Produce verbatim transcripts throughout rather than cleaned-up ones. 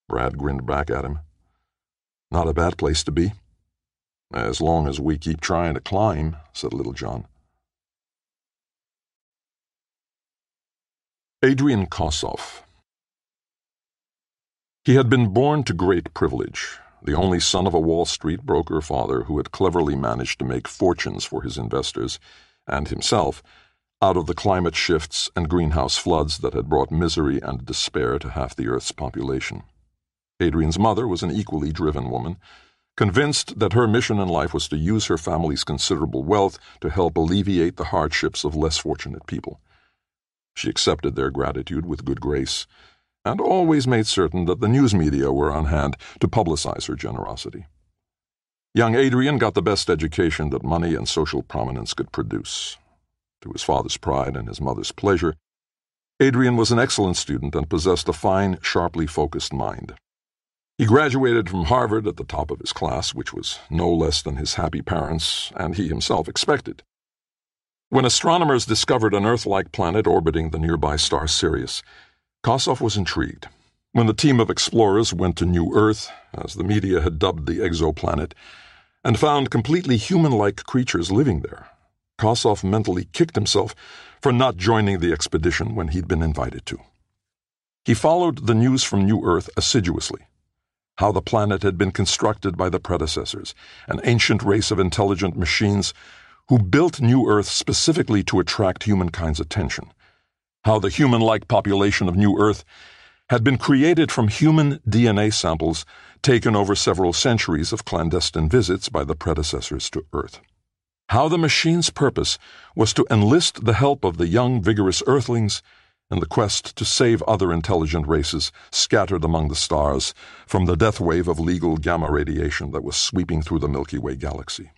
Brad grinned back at him. Not a bad place to be. As long as we keep trying to climb, said Littlejohn. Adrian Kossoff. He had been born to great privilege, the only son of a Wall Street broker father who had cleverly managed to make fortunes for his investors, and himself, out of the climate shifts and greenhouse floods that had brought misery and despair to half the Earth's population. Adrian's mother was an equally driven woman, convinced that her mission in life was to use her family's considerable wealth to help alleviate the hardships of less fortunate people. She accepted their gratitude with good grace, and always made certain that the news media were on hand to publicize her generosity. Young Adrian got the best education that money and social prominence could produce. To his father's pride and his mother's pleasure, Adrian was an excellent student and possessed a fine, sharply focused mind. He graduated from Harvard at the top of his class, which was no less than his happy parents and he himself expected. When astronomers discovered an Earth-like planet orbiting the nearby star Sirius, Kossoff was intrigued. When the team of explorers went to New Earth, as the media had dubbed the exoplanet, and found completely human-like creatures living there, Kossoff mentally kicked himself for not joining the expedition when he'd been invited to. He followed the news from New Earth assiduously. How the planet had been constructed by the predecessors, an ancient race of intelligent machines who built New Earth specifically to attract humankind's attention. How the human-like population of New Earth had been created from human D N A samples taken over several centuries of clandestine visits by the predecessors to Earth. How the machine's purpose was to enlist the help of the young, vigorous Earthlings in the quest to save other intelligent races scattered among the stars from the death wave of legal gamma radiation that was sweeping through the Milky Way galaxy.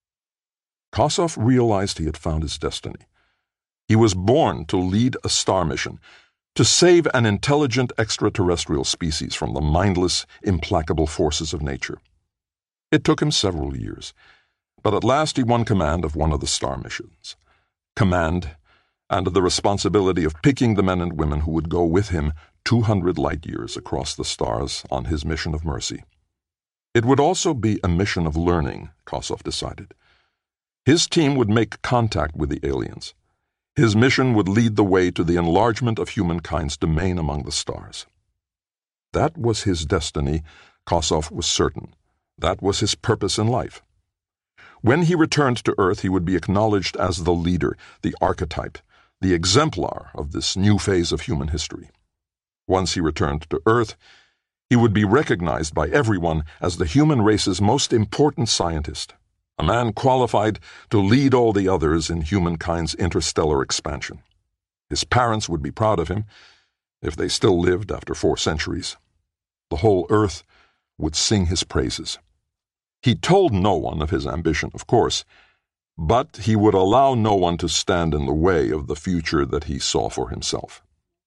Kossoff realized he had found his destiny. He was born to lead a star mission, to save an intelligent extraterrestrial species from the mindless, implacable forces of nature. It took him several years, but at last he won command of one of the star missions. Command and the responsibility of picking the men and women who would go with him two hundred light-years across the stars on his mission of mercy. It would also be a mission of learning, Kossoff decided. His team would make contact with the aliens. His mission would lead the way to the enlargement of humankind's domain among the stars. That was his destiny, Kossoff was certain. That was his purpose in life. When he returned to Earth, he would be acknowledged as the leader, the archetype, the exemplar of this new phase of human history. Once he returned to Earth, he would be recognized by everyone as the human race's most important scientist, a man qualified to lead all the others in humankind's interstellar expansion. His parents would be proud of him, if they still lived after four centuries. The whole Earth would sing his praises. He told no one of his ambition, of course, but he would allow no one to stand in the way of the future that he saw for himself.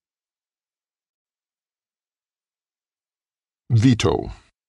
Veto.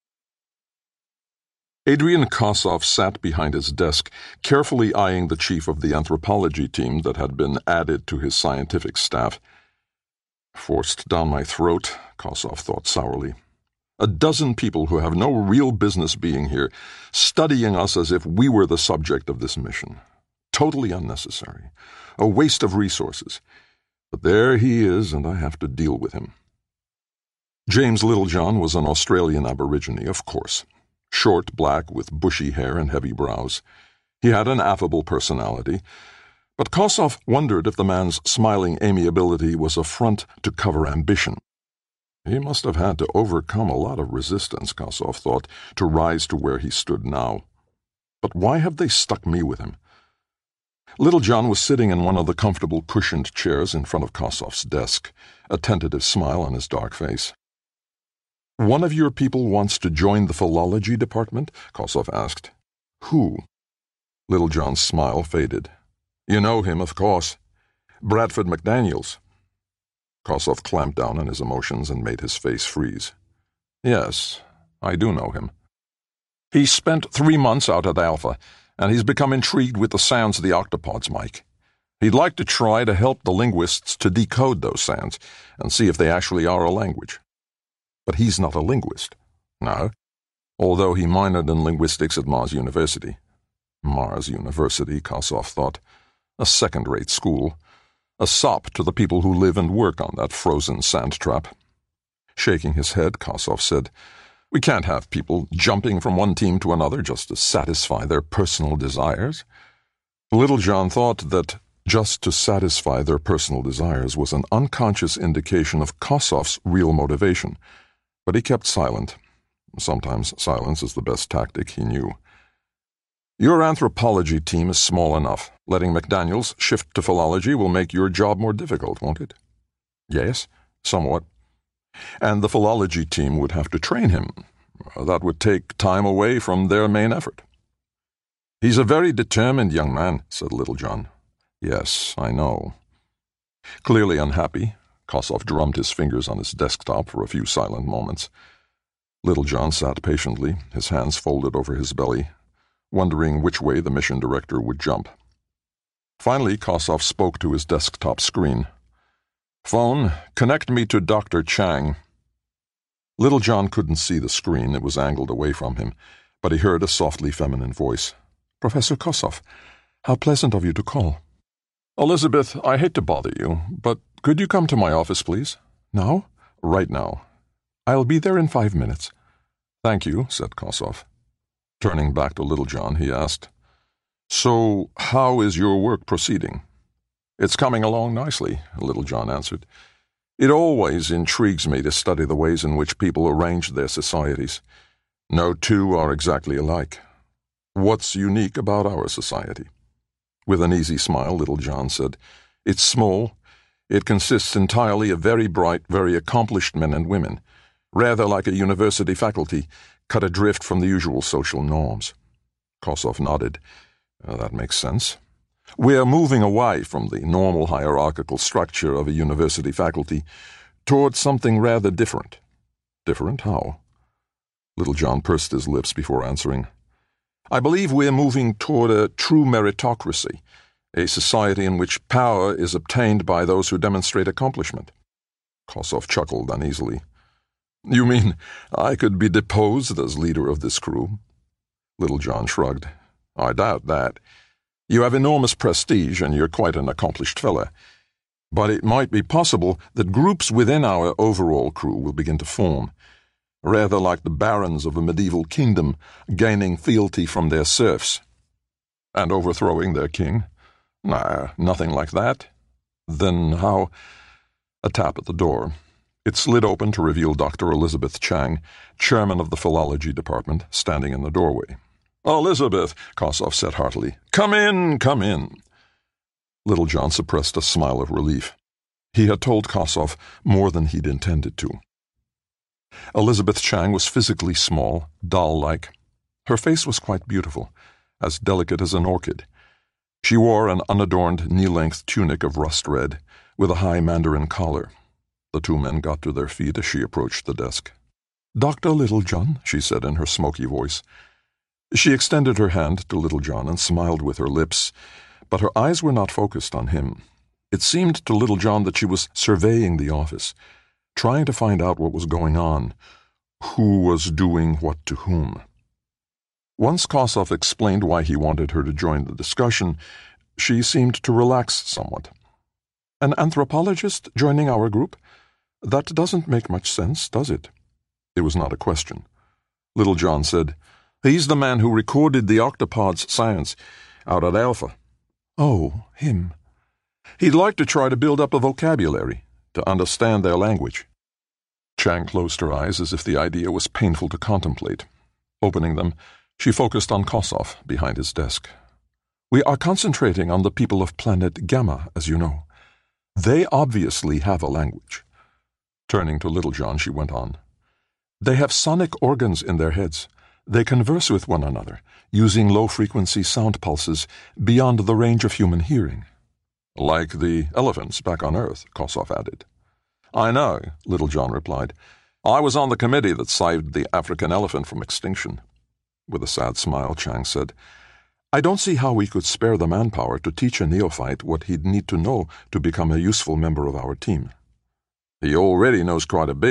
Adrian Kossoff sat behind his desk, carefully eyeing the chief of the anthropology team that had been added to his scientific staff. Forced down my throat, Kossoff thought sourly. A dozen people who have no real business being here, studying us as if we were the subject of this mission. Totally unnecessary. A waste of resources. But there he is, and I have to deal with him. James Littlejohn was an Australian Aborigine, of course. Short, black, with bushy hair and heavy brows. He had an affable personality, but Kossoff wondered if the man's smiling amiability was a front to cover ambition. He must have had to overcome a lot of resistance, Kossoff thought, to rise to where he stood now. But why have they stuck me with him? Littlejohn was sitting in one of the comfortable cushioned chairs in front of Kossoff's desk, a tentative smile on his dark face. "One of your people wants to join the philology department?" Kossoff asked. "Who?" Littlejohn's smile faded. "You know him, of course. Bradford McDaniels." Kossoff clamped down on his emotions and made his face freeze. "Yes, I do know him. He spent three months out at Alpha, and he's become intrigued with the sounds the octopods make. He'd like to try to help the linguists to decode those sounds and see if they actually are a language." But he's not a linguist. No, although he minored in linguistics at Mars University. Mars University, Kossoff thought. A second-rate school. A sop to the people who live and work on that frozen sand trap. Shaking his head, Kossoff said, "We can't have people jumping from one team to another just to satisfy their personal desires." Littlejohn thought that just to satisfy their personal desires was an unconscious indication of Kossoff's real motivation, but he kept silent. Sometimes silence is the best tactic, he knew. "Your anthropology team is small enough. Letting McDaniels shift to philology will make your job more difficult, won't it?" "Yes, somewhat." "And the philology team would have to train him. That would take time away from their main effort." "He's a very determined young man," said Littlejohn. "Yes, I know." Clearly unhappy, Kossoff drummed his fingers on his desktop for a few silent moments. Littlejohn sat patiently, his hands folded over his belly, wondering which way the mission director would jump. Finally, Kossoff spoke to his desktop screen. "Phone, connect me to Doctor Chang." Littlejohn couldn't see the screen, it was angled away from him, but he heard a softly feminine voice. "Professor Kossoff, how pleasant of you to call." "Elizabeth, I hate to bother you, but could you come to my office, please?" "Now?" "Right now." "I'll be there in five minutes." "Thank you," said Kossoff. Turning back to Littlejohn, he asked, "So, how is your work proceeding?" "It's coming along nicely," Littlejohn answered. "It always intrigues me to study the ways in which people arrange their societies. No two are exactly alike. What's unique about our society?" With an easy smile, Littlejohn said, "It's small. It consists entirely of very bright, very accomplished men and women, rather like a university faculty, cut adrift from the usual social norms." Kossoff nodded. Uh, that makes sense. "We're moving away from the normal hierarchical structure of a university faculty towards something rather different." "Different? How?" Littlejohn pursed his lips before answering. "I believe we're moving toward a true meritocracy, a society in which power is obtained by those who demonstrate accomplishment." Kossoff chuckled uneasily. "You mean I could be deposed as leader of this crew?" Littlejohn shrugged. "I doubt that. You have enormous prestige, and you're quite an accomplished fellow. But it might be possible that groups within our overall crew will begin to form, rather like the barons of a medieval kingdom gaining fealty from their serfs." "And overthrowing their king?" "Nah, nothing like that." "Then how—" A tap at the door. It slid open to reveal Doctor Elizabeth Chang, chairman of the philology department, standing in the doorway. "Elizabeth," Kossoff said heartily, "come in, come in." Littlejohn suppressed a smile of relief. He had told Kossoff more than he'd intended to. Elizabeth Chang was physically small, doll-like. Her face was quite beautiful, as delicate as an orchid. She wore an unadorned knee-length tunic of rust red, with a high mandarin collar. The two men got to their feet as she approached the desk. "Doctor Littlejohn," she said in her smoky voice. She extended her hand to Littlejohn and smiled with her lips, but her eyes were not focused on him. It seemed to Littlejohn that she was surveying the office, trying to find out what was going on, who was doing what to whom. Once Kossoff explained why he wanted her to join the discussion, she seemed to relax somewhat. "An anthropologist joining our group? That doesn't make much sense, does it?" It was not a question. Littlejohn said, "He's the man who recorded the octopod's science out at Alpha." "Oh, him." "He'd like to try to build up a vocabulary, to understand their language." Chang closed her eyes as if the idea was painful to contemplate. Opening them, she focused on Kossoff behind his desk. "We are concentrating on the people of planet Gamma, as you know. They obviously have a language." Turning to Littlejohn, she went on. "They have sonic organs in their heads. They converse with one another, using low-frequency sound pulses beyond the range of human hearing." "Like the elephants back on Earth," Kossoff added. "I know," Littlejohn replied. "I was on the committee that saved the African elephant from extinction." With a sad smile, Chang said, "I don't see how we could spare the manpower to teach a neophyte what he'd need to know to become a useful member of our team." "He already knows quite a bit,"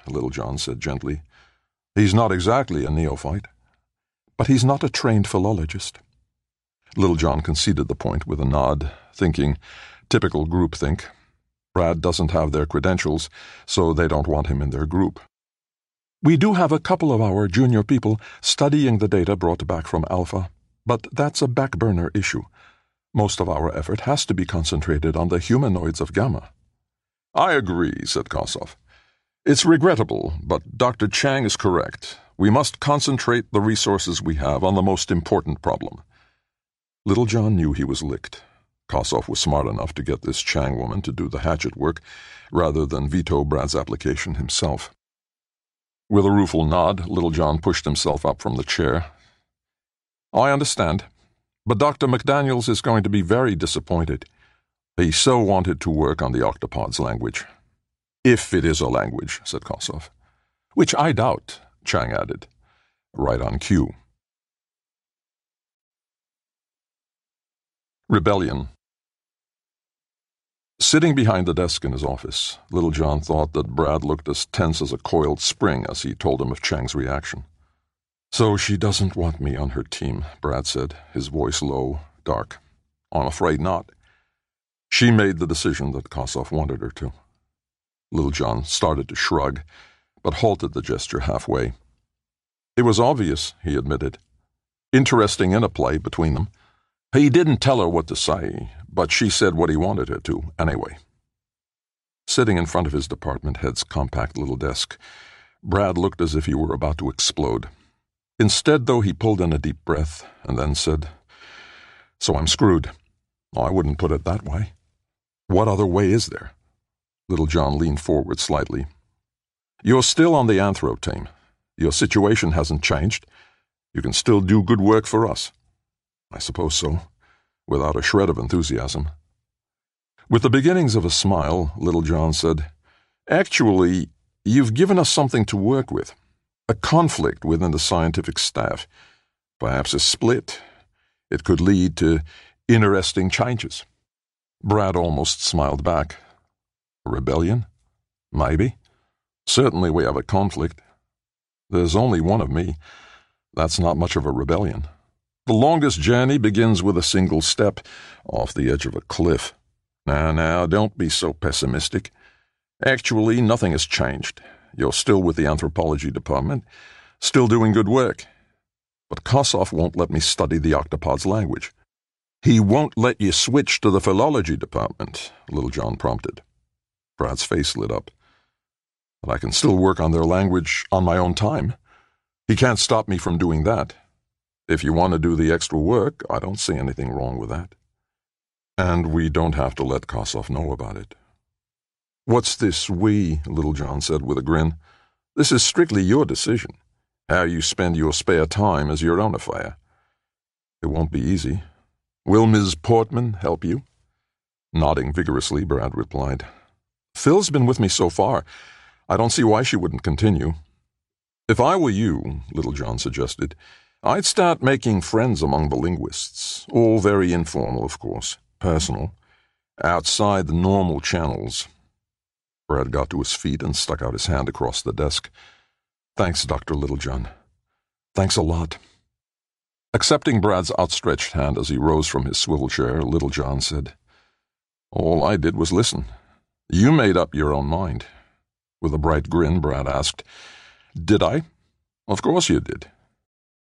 Littlejohn said gently. He's not exactly a neophyte. But he's not a trained philologist. Littlejohn conceded the point with a nod, thinking, typical groupthink. Brad doesn't have their credentials, so they don't want him in their group. We do have a couple of our junior people studying the data brought back from Alpha, but that's a back-burner issue. Most of our effort has to be concentrated on the humanoids of Gamma. I agree, said Kossoff. It's regrettable, but Doctor Chang is correct. We must concentrate the resources we have on the most important problem. Littlejohn knew he was licked. Kossoff was smart enough to get this Chang woman to do the hatchet work rather than veto Brad's application himself. With a rueful nod, Littlejohn pushed himself up from the chair. I understand, but Doctor McDaniels is going to be very disappointed. He so wanted to work on the octopod's language. If it is a language, said Kossoff. Which I doubt, Chang added. Right on cue. Rebellion. Sitting behind the desk in his office, Littlejohn thought that Brad looked as tense as a coiled spring as he told him of Chang's reaction. So she doesn't want me on her team, Brad said, his voice low, dark. I'm afraid not. She made the decision that Kossoff wanted her to. Littlejohn started to shrug, but halted the gesture halfway. It was obvious, he admitted. Interesting interplay between them. He didn't tell her what to say, but she said what he wanted her to, anyway. Sitting in front of his department head's compact little desk, Brad looked as if he were about to explode. Instead, though, he pulled in a deep breath and then said, So I'm screwed. I wouldn't put it that way. What other way is there? Littlejohn leaned forward slightly. You're still on the Anthro team. Your situation hasn't changed. You can still do good work for us. I suppose so, without a shred of enthusiasm. With the beginnings of a smile, Littlejohn said, Actually, you've given us something to work with. A conflict within the scientific staff. Perhaps a split. It could lead to interesting changes. Brad almost smiled back. A rebellion? Maybe. Certainly we have a conflict. There's only one of me. That's not much of a rebellion. The longest journey begins with a single step off the edge of a cliff. Now, now, don't be so pessimistic. Actually, nothing has changed. You're still with the anthropology department, still doing good work. But Kossoff won't let me study the octopod's language. He won't let you switch to the philology department, Littlejohn prompted. Brad's face lit up. But I can still work on their language on my own time. He can't stop me from doing that. If you want to do the extra work, I don't see anything wrong with that. And we don't have to let Kossoff know about it. What's this we, Littlejohn said with a grin. This is strictly your decision. How you spend your spare time is your own affair. It won't be easy. Will Miz Portman help you? Nodding vigorously, Brad replied. Phil's been with me so far. I don't see why she wouldn't continue. If I were you, Littlejohn suggested, I'd start making friends among the linguists. All very informal, of course. Personal. Outside the normal channels. Brad got to his feet and stuck out his hand across the desk. Thanks, Doctor Littlejohn. Thanks a lot. Accepting Brad's outstretched hand as he rose from his swivel chair, Littlejohn said, All I did was listen. You made up your own mind. With a bright grin, Brad asked, Did I? Of course you did.